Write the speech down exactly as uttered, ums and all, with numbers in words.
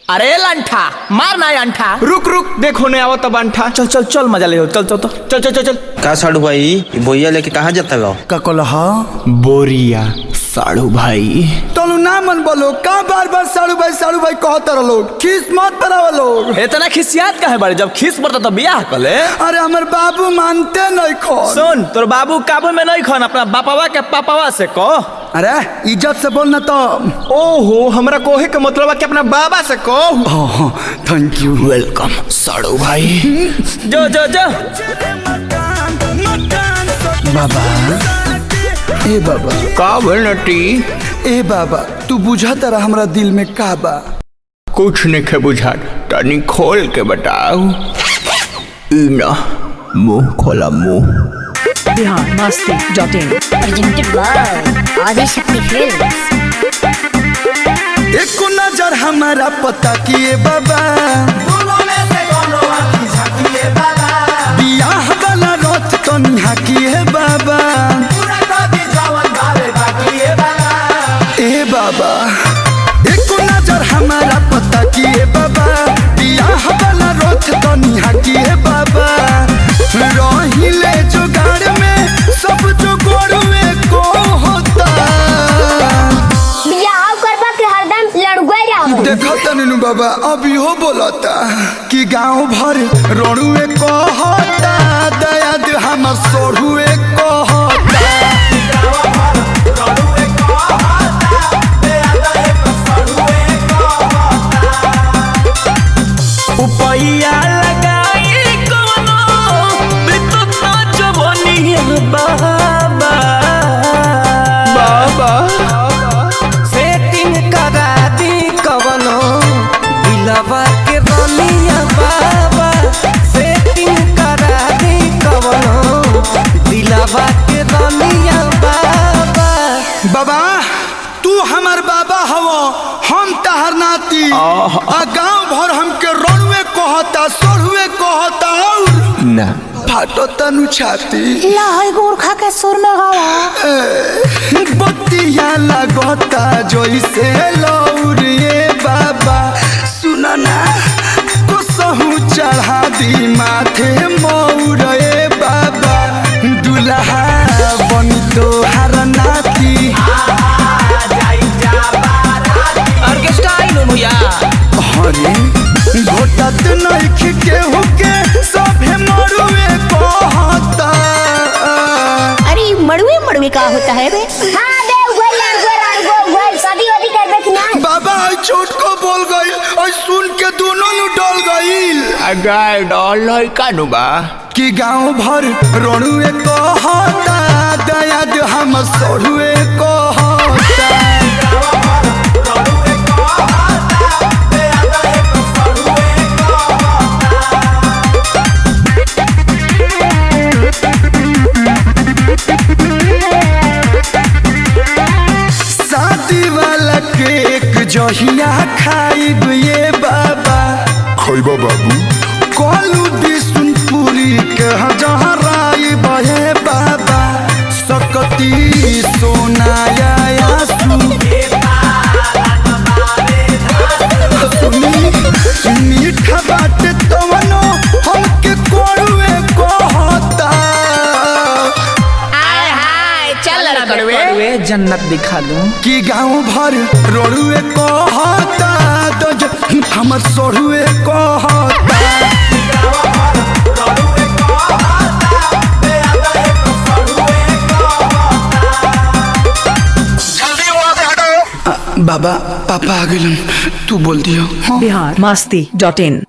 अरे लंठा मार ना अंठा। रुक रुक देखो ने आवत अंठा। चल चल चल मजा ले चल चल तो चल चल चल चल। का साड़ू भाई बोइया लेके कहाँ जाता लो? का कलहा बोरिया साड़ू भाई तोलू ना मन बोलो का बार बार साड़ू भाई साड़ू भाई कहते रहो लोग खीस मत पराव लोग। इतना खिसियात काहे बारे जब खिस पड़ता तो बियाह कर ले। अरे हमर बाबू मानते नहीं खो। सुन तोर बाबू काबू में नहीं खन अपना बापावा के पापावा से कह। अरे इज्जत से बोलना तो। ओहो हमरा कोहे के मतलब कि अपना बाबा से कहो। थैंक यू वेलकम साड़ू भाई। जो जो जो बाबा ए बाबा का नटी ए बाबा तू बुझा तारा हमरा दिल में का बा? कुछ नहीं के बुझा तनी खोल के बताओ। इना मुंह खोला मुंह। Bihar Masti dot in presented by Adishakti films. एक नजर हमारा पता किए बाबा बियाह वाला रथ तो निहा किए बाबा। ए बाबा एक नजर हमारा पता किए बाबा बियाह वाला रथ तो निहा किए बाबा। रहिले जुगाड़ में सब जो गोड़वे को होता बियाह करबा के हरदम लड़ुआ रहो। देखो तनु बाबा अभी हो बोलता कि गांव भर रोड़ुए को होता दया दे हम सोढ़ुए को होता। उपैया लगाई कोनो बितुत ना जवनिया बाबा बाबा सेटिंग करा दी कवनो दिलवा के रनिया बाबा। सेटिंग करा दी कवनो दिलवा के रनिया बाबा। बाबा तू हमार बाबा हवो हम तहर नाती आ गांव भर हमके रोड़ुए कहता सोढ़ुए कहता और ना फाटो तनु छाती लहई गोरखा के सुर में गावा। बत्तियां लगता जैसे लौरिए बाबा सुना ना कसहू चढ़ा दी माथे मौरे बाबा। दुल्हा बन तो हर नाती ऑर्केस्ट्रा आइलो भैया। हरे घोटत नहीं केहू के सभे मरुए कहता। अरे मड़ुए मड़ुए का होता है बे? हां बे उगल लड़ुआ लड़ुआ उगल शादी वादी करबे कि ना? बाबा आई छोट को बोल गई और सुन के दोनों नु डल गईल। अगाय डॉल है कानू बा कि गांव भर रोड़ुए कहता दया दे हम सोढ़ुए कहता। शादी वाला केक जहिया खाइब ये बाबा खैबा बाबू कोलू बिशुनपुरी के हजहराई बहे बाबा। सकती सोनाया आसू मीठा बात तवनो हमके कोड़ुए कहता। आय हाय चल लड़वे जन्नत दिखा दूं कि गांव भर रोड़ुए कहता तो ज- हमर सोढ़ुए कहता। आ, बाबा पापा आ गए तू बोल दियो। बिहार मस्ती डॉट इन